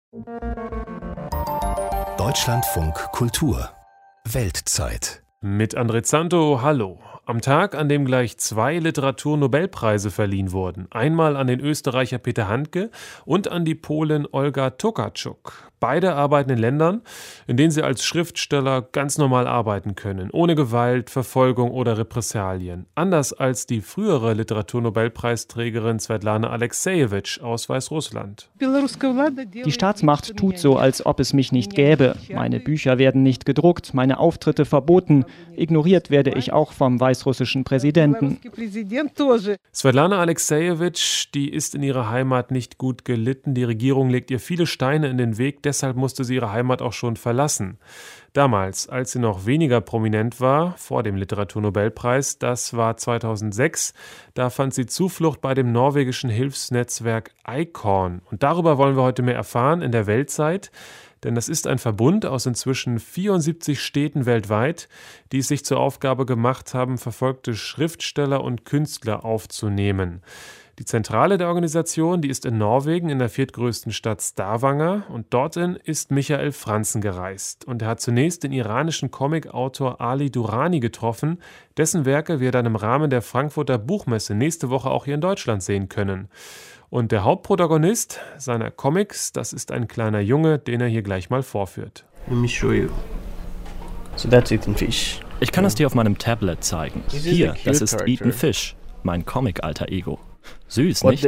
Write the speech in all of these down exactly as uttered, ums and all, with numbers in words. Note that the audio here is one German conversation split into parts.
Deutschlandfunk Kultur Weltzeit. Mit André Zanto, hallo. Am Tag, an dem gleich zwei Literaturnobelpreise verliehen wurden. Einmal an den Österreicher Peter Handke und an die Polin Olga Tokarczuk. Beide arbeiten in Ländern, in denen sie als Schriftsteller ganz normal arbeiten können, ohne Gewalt, Verfolgung oder Repressalien. Anders als die frühere Literaturnobelpreisträgerin Svetlana Alexejewitsch aus Weißrussland. Die Staatsmacht tut so, als ob es mich nicht gäbe. Meine Bücher werden nicht gedruckt, meine Auftritte verboten. Ignoriert werde ich auch vom weißrussischen Präsidenten. Svetlana Alexejewitsch, die ist in ihrer Heimat nicht gut gelitten. Die Regierung legt ihr viele Steine in den Weg. Deshalb musste sie ihre Heimat auch schon verlassen. Damals, als sie noch weniger prominent war, vor dem Literaturnobelpreis, das war zweitausendsechs, da fand sie Zuflucht bei dem norwegischen Hilfsnetzwerk ICORN. Und darüber wollen wir heute mehr erfahren in der Weltzeit. Denn das ist ein Verbund aus inzwischen vierundsiebzig Städten weltweit, die es sich zur Aufgabe gemacht haben, verfolgte Schriftsteller und Künstler aufzunehmen. Die Zentrale der Organisation, die ist in Norwegen in der viertgrößten Stadt Stavanger, und dorthin ist Michael Franzen gereist. Und er hat zunächst den iranischen Comicautor Ali Durrani getroffen, dessen Werke wir dann im Rahmen der Frankfurter Buchmesse nächste Woche auch hier in Deutschland sehen können. Und der Hauptprotagonist seiner Comics, das ist ein kleiner Junge, den er hier gleich mal vorführt. Let me show you. So that's Ethan Fish. Ich kann es dir auf meinem Tablet zeigen. Hier, das ist Ethan Fish, mein Comic-Alter-Ego. Süß, nicht?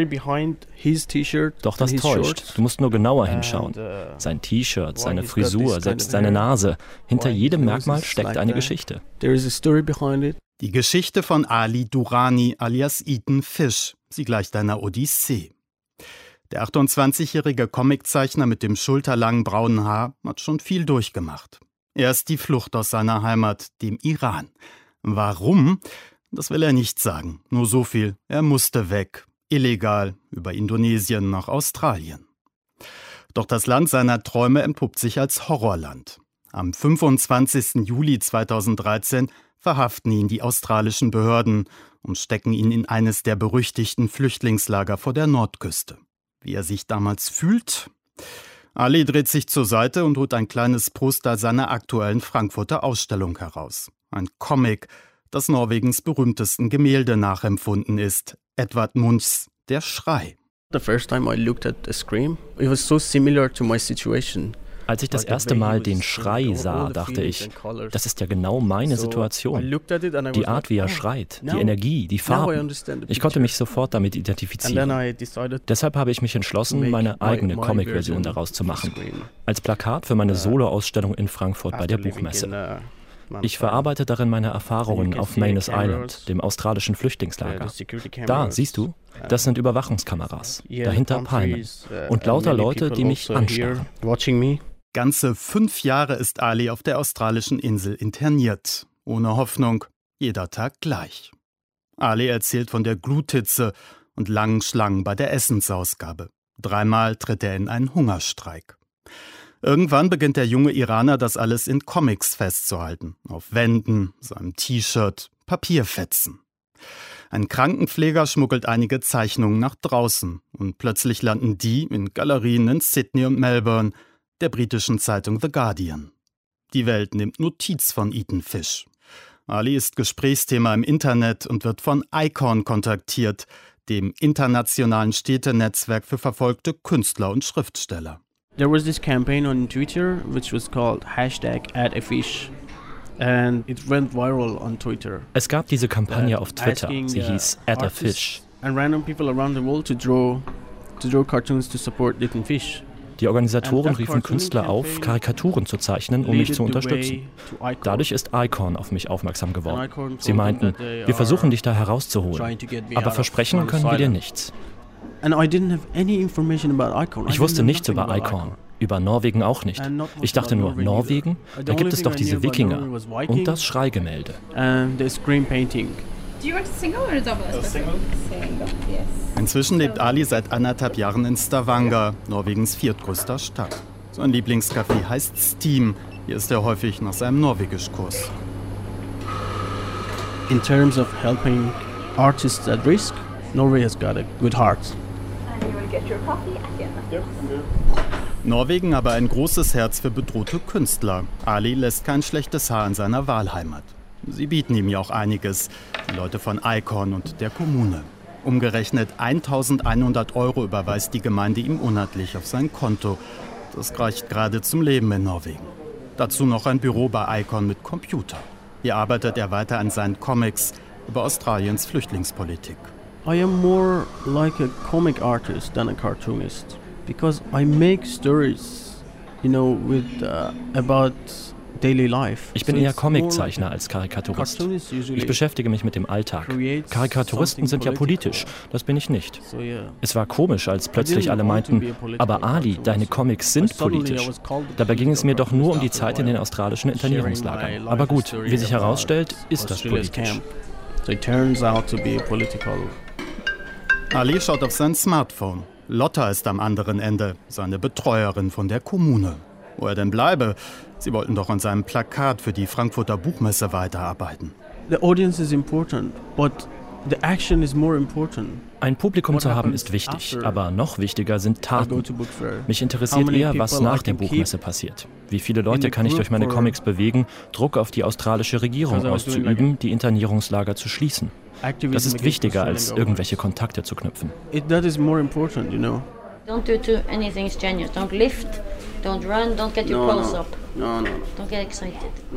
Doch das täuscht. Du musst nur genauer hinschauen. Sein T-Shirt, seine Frisur, selbst seine Nase. Hinter jedem Merkmal steckt eine Geschichte. Die Geschichte von Ali Durrani alias Ethan Fish. Sie gleicht einer Odyssee. Der achtundzwanzigjährige Comiczeichner mit dem schulterlangen braunen Haar hat schon viel durchgemacht. Erst die Flucht aus seiner Heimat, dem Iran. Warum? Das will er nicht sagen. Nur so viel. Er musste weg. Illegal. Über Indonesien nach Australien. Doch das Land seiner Träume entpuppt sich als Horrorland. Am fünfundzwanzigsten Juli zweitausenddreizehn verhaften ihn die australischen Behörden und stecken ihn in eines der berüchtigten Flüchtlingslager vor der Nordküste. Wie er sich damals fühlt? Ali dreht sich zur Seite und holt ein kleines Poster seiner aktuellen Frankfurter Ausstellung heraus. Ein Comic, das Norwegens berühmtesten Gemälde nachempfunden ist. Edvard Munchs Der Schrei. The first time I looked at the Scream, it was so similar to my situation. Als ich das erste Mal den Schrei sah, dachte ich, das ist ja genau meine Situation. Die Art, wie er schreit, die Energie, die Farben. Ich konnte mich sofort damit identifizieren. Deshalb habe ich mich entschlossen, meine eigene Comic-Version daraus zu machen. Als Plakat für meine Solo-Ausstellung in Frankfurt bei der Buchmesse. Ich verarbeite darin meine Erfahrungen auf Manus Island, dem australischen Flüchtlingslager. Da, siehst du, das sind Überwachungskameras. Dahinter Palmen. Und lauter Leute, die mich anstarren. Ganze fünf Jahre ist Ali auf der australischen Insel interniert. Ohne Hoffnung, jeder Tag gleich. Ali erzählt von der Gluthitze und langen Schlangen bei der Essensausgabe. Dreimal tritt er in einen Hungerstreik. Irgendwann beginnt der junge Iraner, das alles in Comics festzuhalten. Auf Wänden, seinem T-Shirt, Papierfetzen. Ein Krankenpfleger schmuggelt einige Zeichnungen nach draußen. Und plötzlich landen die in Galerien in Sydney und Melbourne, der britischen Zeitung The Guardian. Die Welt nimmt Notiz von Ethan Fish. Ali ist Gesprächsthema im Internet und wird von ICORN kontaktiert, dem internationalen Städtenetzwerk für verfolgte Künstler und Schriftsteller. There was this campaign on Twitter which was called hashtag add a fish. And it went viral on Twitter. Es gab diese Kampagne auf Twitter, sie hieß Add a Fish. And random people around the world to draw, to draw cartoons to support Ethan Fish. Die Organisatoren riefen Künstler auf, Karikaturen zu zeichnen, um mich zu unterstützen. Dadurch ist ICORN auf mich aufmerksam geworden. Sie meinten, wir versuchen dich da herauszuholen, aber versprechen können wir dir nichts. Ich wusste nichts über ICORN, über Norwegen auch nicht. Ich dachte nur, Norwegen? Da gibt es doch diese Wikinger und das Schreigemälde. Inzwischen lebt Ali seit anderthalb Jahren in Stavanger, Norwegens viertgrößter Stadt. Sein Lieblingscafé heißt Steam. Hier ist er häufig nach seinem Norwegischkurs. In terms of helping artists at risk, Norway has got a good heart. And you will get your coffee at the end of this. Norwegen aber ein großes Herz für bedrohte Künstler. Ali lässt kein schlechtes Haar in seiner Wahlheimat. Sie bieten ihm ja auch einiges, die Leute von Icon und der Kommune. Umgerechnet eintausendeinhundert Euro überweist die Gemeinde ihm monatlich auf sein Konto. Das reicht gerade zum Leben in Norwegen. Dazu noch ein Büro bei Icon mit Computer. Hier arbeitet er weiter an seinen Comics über Australiens Flüchtlingspolitik. I am more like a comic artist than a cartoonist, because I make stories, you know, with uh, about daily life. Ich bin eher Comiczeichner als Karikaturist. Ich beschäftige mich mit dem Alltag. Karikaturisten sind ja politisch, das bin ich nicht. Es war komisch, als plötzlich alle meinten, aber Ali, deine Comics sind politisch. Dabei ging es mir doch nur um die Zeit in den australischen Internierungslagern. Aber gut, wie sich herausstellt, ist das politisch. Ali schaut auf sein Smartphone. Lotta ist am anderen Ende, seine Betreuerin von der Kommune. Wo er denn bleibe? Sie wollten doch an seinem Plakat für die Frankfurter Buchmesse weiterarbeiten. The audience is important, but the action is more important. Ein Publikum zu haben ist wichtig, aber noch wichtiger sind Taten. Mich interessiert eher, was nach der Buchmesse passiert. Wie viele Leute kann ich durch meine Comics bewegen, Druck auf die australische Regierung auszuüben, die Internierungslager zu schließen? Das ist wichtiger, als irgendwelche Kontakte zu knüpfen. That is more important, you know. Don't do too anything strenuous. Don't lift, don't run, don't get your pulse up. No, no. Don't get excited. No.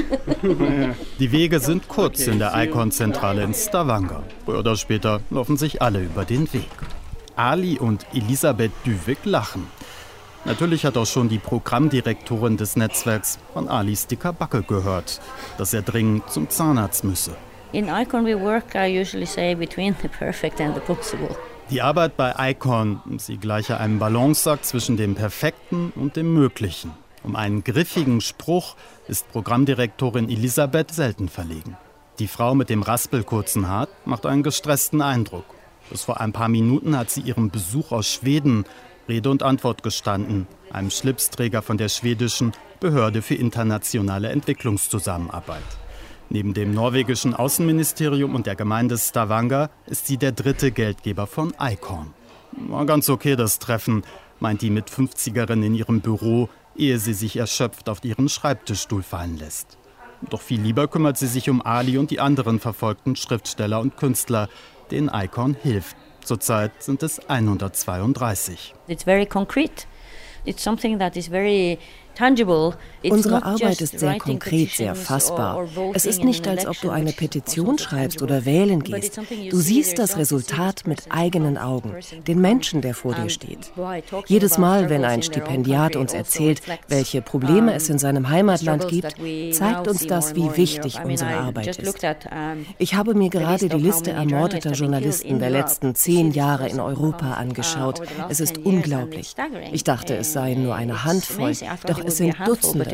Die Wege sind kurz in der Icon-Zentrale in Stavanger. Früher oder später laufen sich alle über den Weg. Ali und Elisabeth Dyvik lachen. Natürlich hat auch schon die Programmdirektorin des Netzwerks von Alis dicker Backe gehört, dass er dringend zum Zahnarzt müsse. In Icon we work, I usually say, between the perfect and the possible. Die Arbeit bei Icon, sie gleiche einem Balanceakt zwischen dem Perfekten und dem Möglichen. Um einen griffigen Spruch ist Programmdirektorin Elisabeth selten verlegen. Die Frau mit dem raspelkurzen Haar macht einen gestressten Eindruck. Bis vor ein paar Minuten hat sie ihrem Besuch aus Schweden Rede und Antwort gestanden, einem Schlipsträger von der schwedischen Behörde für internationale Entwicklungszusammenarbeit. Neben dem norwegischen Außenministerium und der Gemeinde Stavanger ist sie der dritte Geldgeber von Icon. War ganz okay das Treffen, meint die Mit-fünfzigerin in ihrem Büro, ehe sie sich erschöpft auf ihren Schreibtischstuhl fallen lässt. Doch viel lieber kümmert sie sich um Ali und die anderen verfolgten Schriftsteller und Künstler, denen Icon hilft. Zurzeit sind es hundertzweiunddreißig. It's very concrete. It's something that is very tangible. Unsere Arbeit ist sehr konkret, sehr fassbar. Es ist nicht, als ob du eine Petition schreibst oder wählen gehst. Du siehst das Resultat mit eigenen Augen, den Menschen, der vor dir steht. Jedes Mal, wenn ein Stipendiat uns erzählt, welche Probleme es in seinem Heimatland gibt, zeigt uns das, wie wichtig unsere Arbeit ist. Ich habe mir gerade die Liste ermordeter Journalisten der letzten zehn Jahre in Europa angeschaut. Es ist unglaublich. Ich dachte, es seien nur eine Handvoll, doch es sind Dutzende.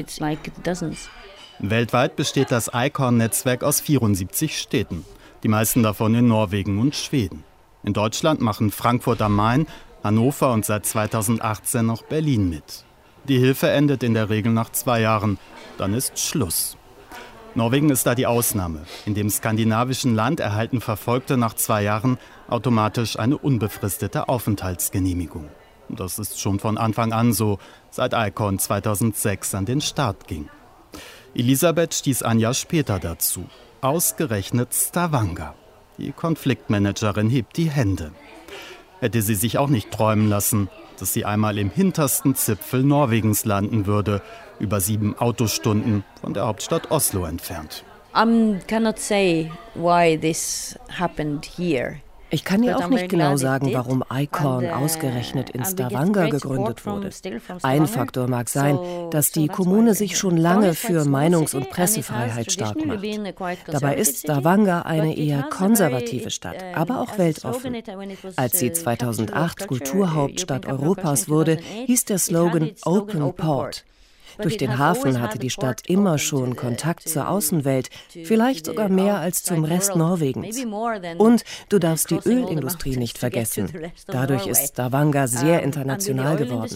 Weltweit besteht das Icon-Netzwerk aus vierundsiebzig Städten, die meisten davon in Norwegen und Schweden. In Deutschland machen Frankfurt am Main, Hannover und seit zweitausendachtzehn noch Berlin mit. Die Hilfe endet in der Regel nach zwei Jahren, dann ist Schluss. Norwegen ist da die Ausnahme. In dem skandinavischen Land erhalten Verfolgte nach zwei Jahren automatisch eine unbefristete Aufenthaltsgenehmigung. Das ist schon von Anfang an so, seit Icon zweitausendsechs an den Start ging. Elisabeth stieß ein Jahr später dazu. Ausgerechnet Stavanger. Die Konfliktmanagerin hebt die Hände. Hätte sie sich auch nicht träumen lassen, dass sie einmal im hintersten Zipfel Norwegens landen würde, über sieben Autostunden von der Hauptstadt Oslo entfernt. I cannot say why this happened here. Ich kann dir auch nicht genau sagen, warum Icon ausgerechnet in Stavanger gegründet wurde. Ein Faktor mag sein, dass die Kommune sich schon lange für Meinungs- und Pressefreiheit stark macht. Dabei ist Stavanger eine eher konservative Stadt, aber auch weltoffen. Als sie zweitausendacht Kulturhauptstadt Europas wurde, hieß der Slogan Open Port. Durch den Hafen hatte die Stadt immer schon Kontakt zur Außenwelt, vielleicht sogar mehr als zum Rest Norwegens. Und du darfst die Ölindustrie nicht vergessen. Dadurch ist Stavanger sehr international geworden.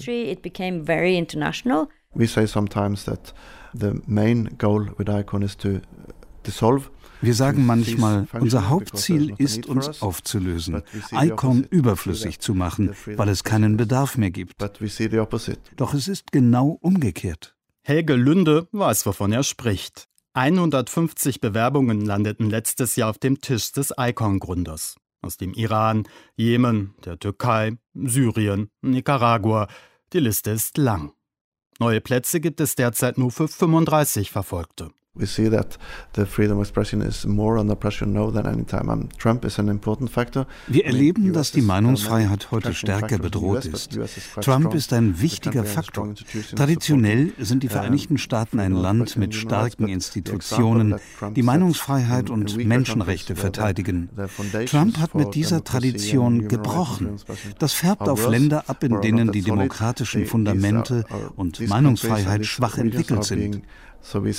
We say sometimes that the main goal with Icon is to dissolve Wir sagen manchmal, unser Hauptziel ist, uns aufzulösen, ICON überflüssig zu machen, weil es keinen Bedarf mehr gibt. Doch es ist genau umgekehrt. Helge Lünde weiß, wovon er spricht. hundertfünfzig Bewerbungen landeten letztes Jahr auf dem Tisch des ICON-Gründers. Aus dem Iran, Jemen, der Türkei, Syrien, Nicaragua. Die Liste ist lang. Neue Plätze gibt es derzeit nur für fünfunddreißig Verfolgte. We see that the freedom of expression is more under pressure now than any time. Um, Trump is an important factor. Wir erleben, dass die Meinungsfreiheit heute stärker bedroht ist. Trump ist ein wichtiger Faktor. Traditionell sind die Vereinigten Staaten ein Land mit starken Institutionen, die Meinungsfreiheit und Menschenrechte verteidigen. Trump hat mit dieser Tradition gebrochen. Das färbt auf Länder ab, in denen die demokratischen Fundamente und Meinungsfreiheit schwach entwickelt sind. Wir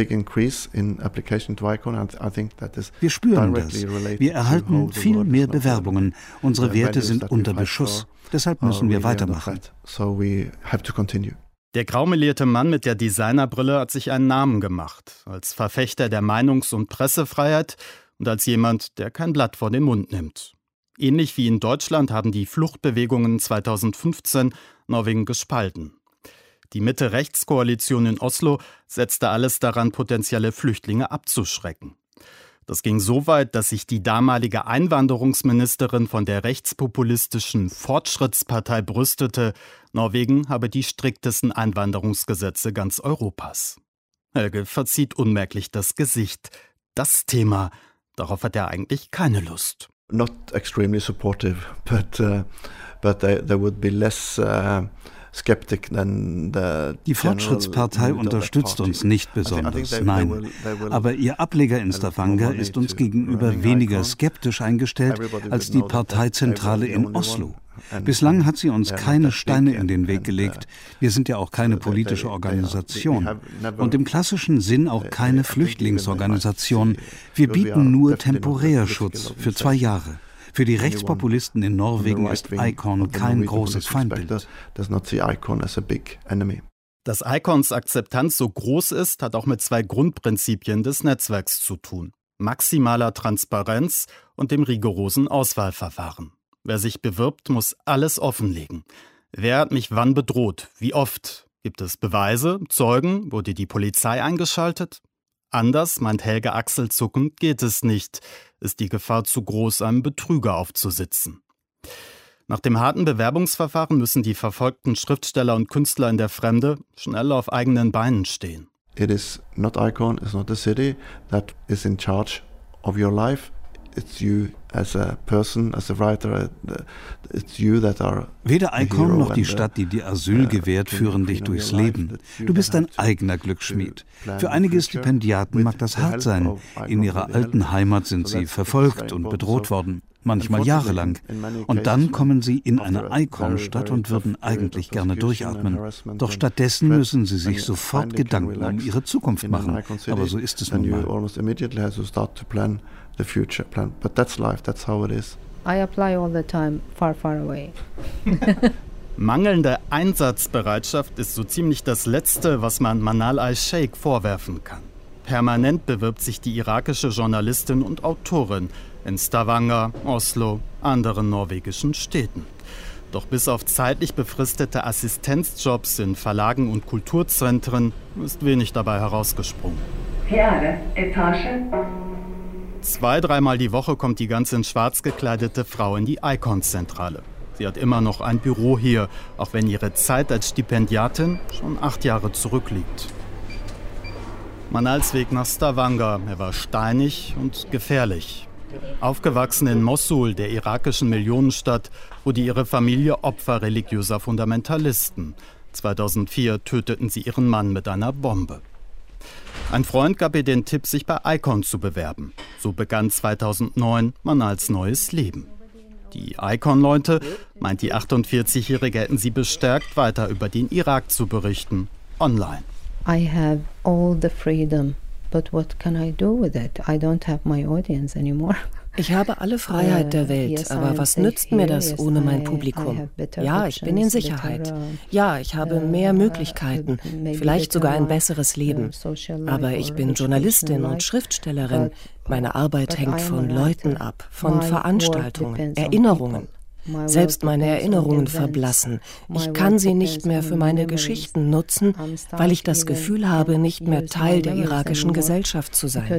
spüren das. Wir erhalten viel mehr Bewerbungen. Unsere Werte sind unter Beschuss. Deshalb müssen wir weitermachen. Der graumelierte Mann mit der Designerbrille hat sich einen Namen gemacht. Als Verfechter der Meinungs- und Pressefreiheit und als jemand, der kein Blatt vor den Mund nimmt. Ähnlich wie in Deutschland haben die Fluchtbewegungen zweitausendfünfzehn Norwegen gespalten. Die Mitte-Rechts-Koalition in Oslo setzte alles daran, potenzielle Flüchtlinge abzuschrecken. Das ging so weit, dass sich die damalige Einwanderungsministerin von der rechtspopulistischen Fortschrittspartei brüstete, Norwegen habe die striktesten Einwanderungsgesetze ganz Europas. Helge verzieht unmerklich das Gesicht. Das Thema, darauf hat er eigentlich keine Lust. Not extremely supportive, but, uh, but there, there would be less... Uh Die Fortschrittspartei unterstützt uns nicht besonders, nein. Aber ihr Ableger in Stavanger ist uns gegenüber weniger skeptisch eingestellt als die Parteizentrale in Oslo. Bislang hat sie uns keine Steine in den Weg gelegt. Wir sind ja auch keine politische Organisation und im klassischen Sinn auch keine Flüchtlingsorganisation. Wir bieten nur temporär Schutz für zwei Jahre. Für die Rechtspopulisten in Norwegen ist ICON kein großes Feindbild. Dass ICONs Akzeptanz so groß ist, hat auch mit zwei Grundprinzipien des Netzwerks zu tun. Maximaler Transparenz und dem rigorosen Auswahlverfahren. Wer sich bewirbt, muss alles offenlegen. Wer hat mich wann bedroht? Wie oft? Gibt es Beweise? Zeugen? Wurde die Polizei eingeschaltet? Anders, meint Helge achselzuckend, geht es nicht. Ist die Gefahr zu groß, einem Betrüger aufzusitzen. Nach dem harten Bewerbungsverfahren müssen die verfolgten Schriftsteller und Künstler in der Fremde schnell auf eigenen Beinen stehen. It is not ICON, it's not the city that is in charge of your life. It's you as a person, as a writer. It's you that are. Weder ICON noch die Stadt, die dir Asyl gewährt, führen dich durchs Leben. Du bist dein eigener Glücksschmied. Für einige Stipendiaten mag das hart sein. In ihrer alten Heimat sind sie verfolgt und bedroht worden, manchmal jahrelang. Und dann kommen sie in eine ICON-Stadt und würden eigentlich gerne durchatmen. Doch stattdessen müssen sie sich sofort Gedanken um ihre Zukunft machen. Aber so ist es nun mal. The future plan, but that's life, that's how it is. I apply all the time, far, far away. Mangelnde Einsatzbereitschaft ist so ziemlich das Letzte, was man Manal al-Sheikh vorwerfen kann. Permanent bewirbt sich die irakische Journalistin und Autorin in Stavanger, Oslo, anderen norwegischen Städten. Doch bis auf zeitlich befristete Assistenzjobs in Verlagen und Kulturzentren ist wenig dabei herausgesprungen. Fjerde Etage. Zwei, dreimal die Woche kommt die ganz in schwarz gekleidete Frau in die ICON-Zentrale. Sie hat immer noch ein Büro hier, auch wenn ihre Zeit als Stipendiatin schon acht Jahre zurückliegt. Manals Weg nach Stavanger, er war steinig und gefährlich. Aufgewachsen in Mosul, der irakischen Millionenstadt, wurde ihre Familie Opfer religiöser Fundamentalisten. zweitausendvier töteten sie ihren Mann mit einer Bombe. Ein Freund gab ihr den Tipp, sich bei ICON zu bewerben. So begann zweitausendneun Manals neues Leben. Die ICON-Leute, meint die achtundvierzigjährige, hätten sie bestärkt, weiter über den Irak zu berichten, online. I have all the freedom, but what can I do with it? I don't have my audience anymore. Ich habe alle Freiheit der Welt, aber was nützt mir das ohne mein Publikum? Ja, ich bin in Sicherheit. Ja, ich habe mehr Möglichkeiten, vielleicht sogar ein besseres Leben. Aber ich bin Journalistin und Schriftstellerin. Meine Arbeit hängt von Leuten ab, von Veranstaltungen, Erinnerungen. Selbst meine Erinnerungen verblassen. Ich kann sie nicht mehr für meine Geschichten nutzen, weil ich das Gefühl habe, nicht mehr Teil der irakischen Gesellschaft zu sein.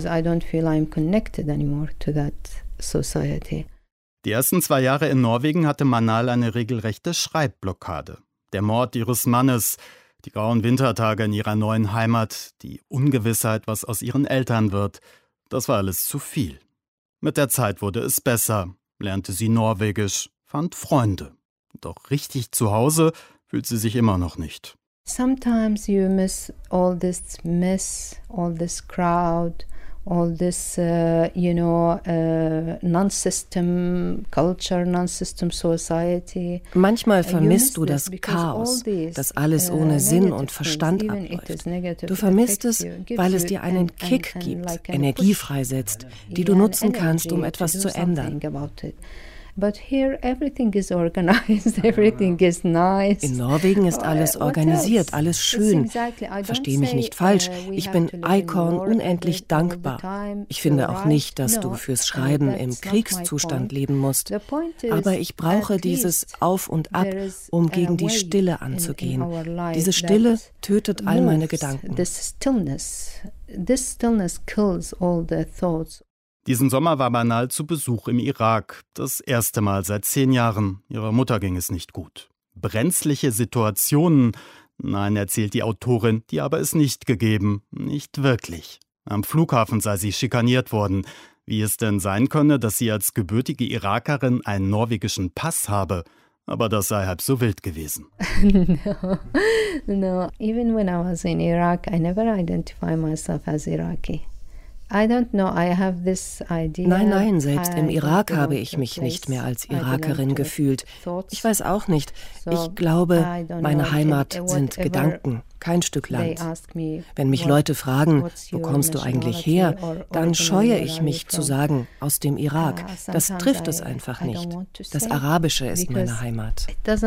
Die ersten zwei Jahre in Norwegen hatte Manal eine regelrechte Schreibblockade. Der Mord ihres Mannes, die grauen Wintertage in ihrer neuen Heimat, die Ungewissheit, was aus ihren Eltern wird, das war alles zu viel. Mit der Zeit wurde es besser, lernte sie Norwegisch, fand Freunde. Doch richtig zu Hause fühlt sie sich immer noch nicht. Sometimes you miss all this mess, all this crowd, all this, uh, you know, uh, non-system culture, non-system society. Manchmal vermisst du das Chaos, das alles ohne Sinn und Verstand abläuft. Du vermisst es, weil es dir einen Kick gibt, Energie freisetzt, die du nutzen kannst, um etwas zu ändern. But here everything is organized, everything is nice. In Norwegen ist alles organisiert, alles schön. Versteh mich nicht falsch, ich bin Icon unendlich dankbar. Ich finde auch nicht, dass du fürs Schreiben im Kriegszustand leben musst. Aber ich brauche dieses Auf und Ab, um gegen die Stille anzugehen. Diese Stille tötet all meine Gedanken. This stillness, this stillness kills all the thoughts. Diesen Sommer war Manal zu Besuch im Irak. Das erste Mal seit zehn Jahren. Ihrer Mutter ging es nicht gut. Brenzliche Situationen, nein, erzählt die Autorin, die habe es nicht gegeben. Nicht wirklich. Am Flughafen sei sie schikaniert worden. Wie es denn sein könne, dass sie als gebürtige Irakerin einen norwegischen Pass habe. Aber das sei halb so wild gewesen. no, no. Even when I was in Iraq, I never identified myself as Iraqi. Nein, nein, selbst im Irak habe ich mich nicht mehr als Irakerin gefühlt. Ich weiß auch nicht. Ich glaube, meine Heimat sind Gedanken, kein Stück Land. Wenn mich Leute fragen, wo kommst du eigentlich her, dann scheue ich mich zu sagen, aus dem Irak. Das trifft es einfach nicht. Das Arabische ist meine Heimat.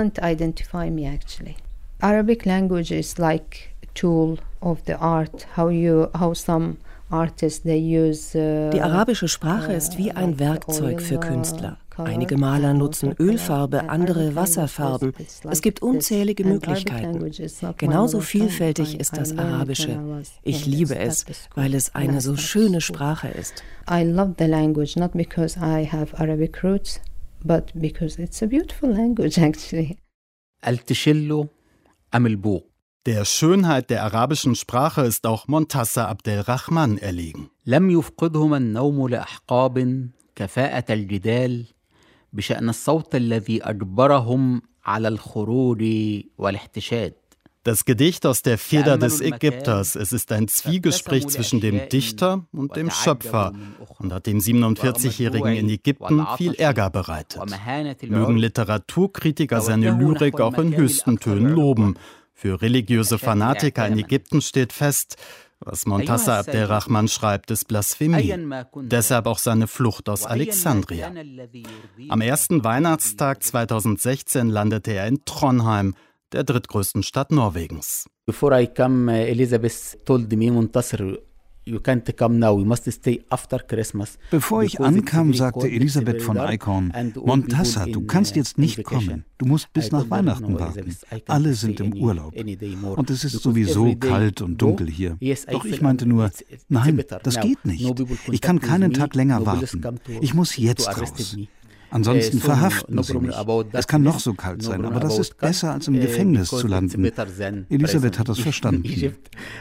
Arabic language is like a tool of the art, how you, how some Die arabische Sprache ist wie ein Werkzeug für Künstler. Einige Maler nutzen Ölfarbe, andere Wasserfarben. Es gibt unzählige Möglichkeiten. Genauso vielfältig ist das Arabische. Ich liebe es, weil es eine so schöne Sprache ist. I love the language, not because I have Arabic roots, but because it's a beautiful language actually. Al-Tishillu am al-Buq. Der Schönheit der arabischen Sprache ist auch Montassar Abdelrahman erlegen. لم يفقدهم النوم لأحقاب كفاءة الجدال بشأن الصوت الذي أجبرهم على الخروج والاحتشاد. Das Gedicht aus der Feder des Ägypters. Es ist ein Zwiegespräch zwischen dem Dichter und dem Schöpfer und hat dem siebenundvierzigjährigen in Ägypten viel Ärger bereitet. Mögen Literaturkritiker seine Lyrik auch in höchsten Tönen loben. Für religiöse Fanatiker in Ägypten steht fest, was Montassar Abdelrahman schreibt, ist Blasphemie. Deshalb auch seine Flucht aus Alexandria. Am ersten Weihnachtstag zweitausendsechzehn landete er in Trondheim, der drittgrößten Stadt Norwegens. Before I come, Elizabeth told me, Montassar, you can't come now, you must stay after Christmas. Bevor ich ankam, sagte Elisabeth von Eichhorn, Montassar, du kannst jetzt nicht kommen. Du musst bis nach Weihnachten warten. Alle sind im Urlaub. Und es ist sowieso kalt und dunkel hier. Doch ich meinte nur, nein, das geht nicht. Ich kann keinen Tag länger warten. Ich muss jetzt raus. Ansonsten verhaften sie mich. Es kann noch so kalt sein, aber das ist besser, als im Gefängnis zu landen. Elisabeth hat das verstanden.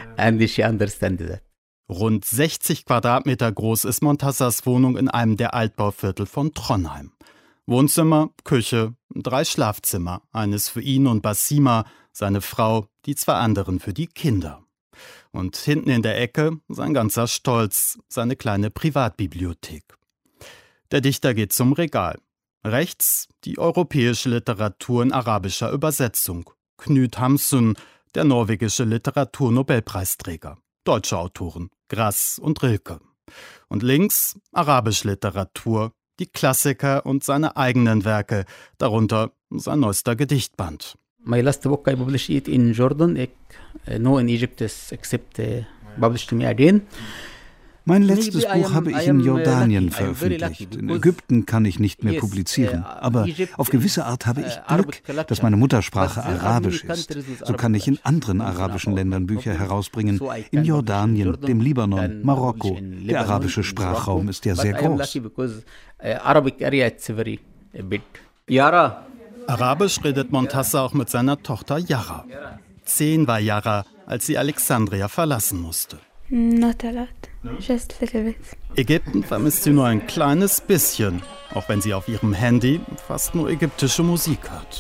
Rund sechzig Quadratmeter groß ist Montassars Wohnung in einem der Altbauviertel von Trondheim. Wohnzimmer, Küche, drei Schlafzimmer, eines für ihn und Basima, seine Frau, die zwei anderen für die Kinder. Und hinten in der Ecke sein ganzer Stolz, seine kleine Privatbibliothek. Der Dichter geht zum Regal. Rechts die europäische Literatur in arabischer Übersetzung. Knut Hamsun, der norwegische Literaturnobelpreisträger. Deutsche Autoren, Grass und Rilke. Und links Arabisch-Literatur, die Klassiker und seine eigenen Werke, darunter sein neuester Gedichtband. My last book I published it in Jordan. Ik, uh, no in Egypt is except uh, published to me again. Mein letztes Buch habe ich in Jordanien veröffentlicht. In Ägypten kann ich nicht mehr publizieren. Aber auf gewisse Art habe ich Glück, dass meine Muttersprache Arabisch ist. So kann ich in anderen arabischen Ländern Bücher herausbringen. In Jordanien, dem Libanon, Marokko. Der arabische Sprachraum ist ja sehr groß. Arabisch redet Montasser auch mit seiner Tochter Yara. Zehn war Yara, als sie Alexandria verlassen musste. Not a lot. Just a little bit. Ägypten vermisst sie nur ein kleines bisschen, auch wenn sie auf ihrem Handy fast nur ägyptische Musik hört.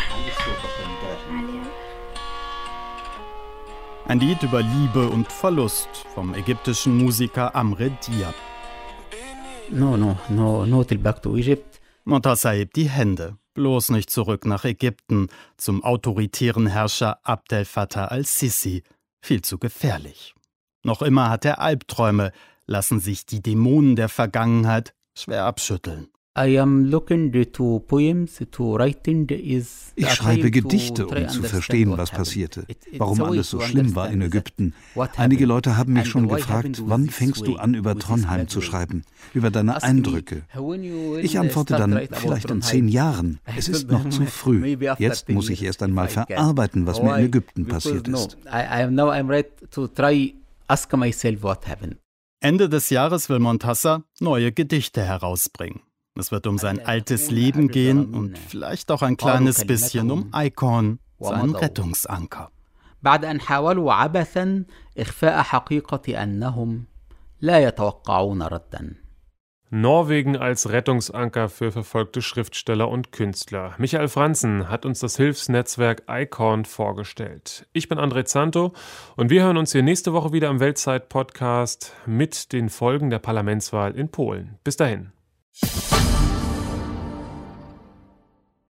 Ein Lied über Liebe und Verlust vom ägyptischen Musiker Amre Diab. No, no, no, no till back to Egypt. Montasser hebt die Hände. Bloß nicht zurück nach Ägypten, zum autoritären Herrscher Abdel Fattah al-Sisi. Viel zu gefährlich. Noch immer hat er Albträume, lassen sich die Dämonen der Vergangenheit schwer abschütteln. I am looking to poems, to writing is ich schreibe Gedichte, um zu verstehen, was passierte, warum alles so schlimm war in Ägypten. Einige Leute haben mich schon gefragt, wann fängst du an, über Trondheim zu schreiben, über deine Eindrücke. Ich antworte dann, vielleicht in zehn Jahren. Es ist noch zu früh. Jetzt muss ich erst einmal verarbeiten, was mir in Ägypten passiert ist. Ende des Jahres will Montasser neue Gedichte herausbringen. Es wird um sein altes Leben gehen und vielleicht auch ein kleines bisschen um Icon, seinen Rettungsanker. Norwegen als Rettungsanker für verfolgte Schriftsteller und Künstler. Michael Franzen hat uns das Hilfsnetzwerk Icon vorgestellt. Ich bin André Zanto und wir hören uns hier nächste Woche wieder im Weltzeit-Podcast mit den Folgen der Parlamentswahl in Polen. Bis dahin.